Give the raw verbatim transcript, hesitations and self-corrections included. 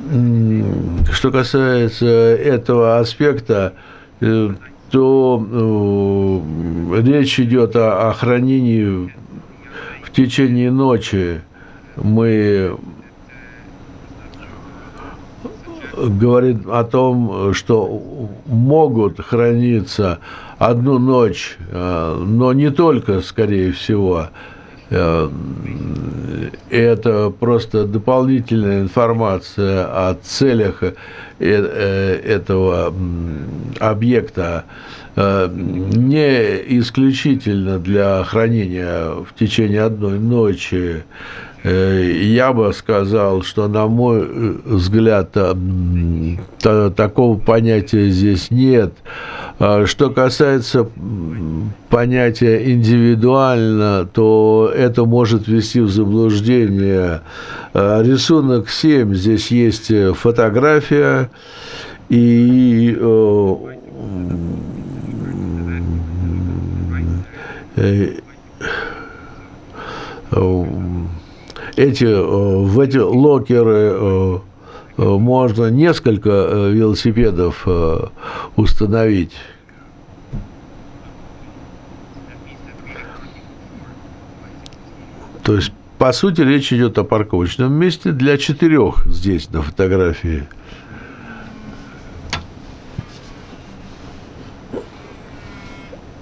что касается этого аспекта, то речь идет о, о хранении в течение ночи. Мы говорим о том, что могут храниться одну ночь, но не только, скорее всего. Это просто дополнительная информация о целях этого объекта, не исключительно для хранения в течение одной ночи. Я бы сказал, что, на мой взгляд, такого понятия здесь нет. Что касается понятия индивидуально, то это может ввести в заблуждение. Рисунок семь, здесь есть фотография, и эти, в эти локеры можно несколько велосипедов установить. То есть, по сути, речь идет о парковочном месте для четырех здесь на фотографии.